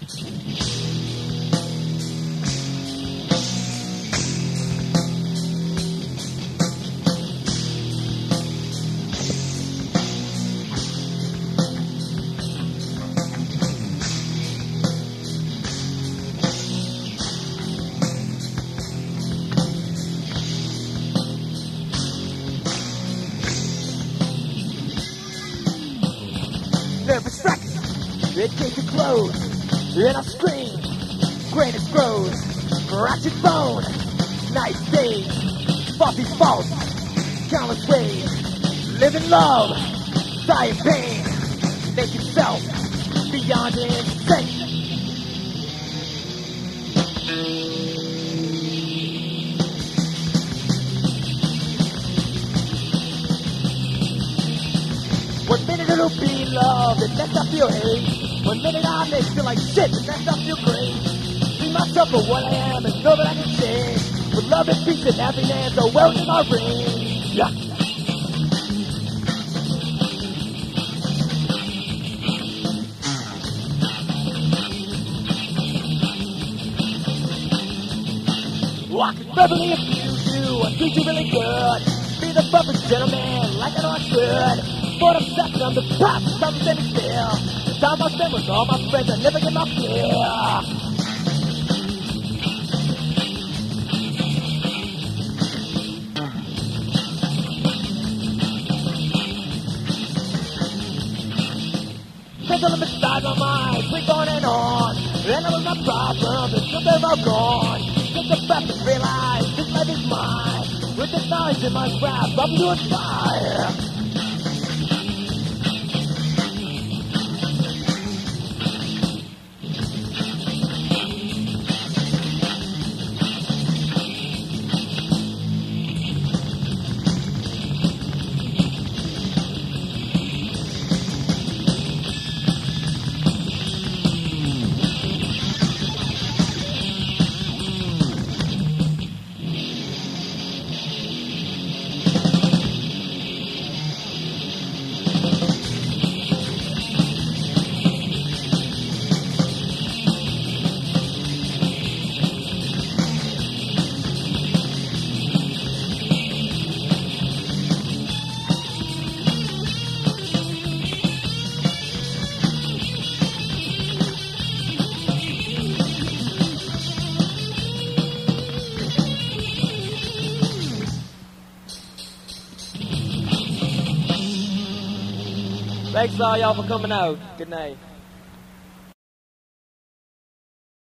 Nervous wreck, it came to close, and I scream, greatest grows, ratchet bone, nice days, faulty faults, countless ways, live in love, die in pain, naked self, beyond insane. One minute it'll be love, the next I feel hate. One minute I may feel like shit, the next I feel great. See myself for what I am and know that I can change. With love and peace and happiness, a world in my range. Yeah. I can verbally abuse you, I treat you really good. Be the perfect gentleman, like I know I should. But I'm second, I'm the pop, something to feel. The time I spend with all my friends, I never get my fill. Pendulum inside my mind, click on and on. And I was my problems, until they're all gone. Get the back and realize this life is mine. With this knowledge in my grasp, I'm doing fire. Thanks all y'all for coming out. Good night.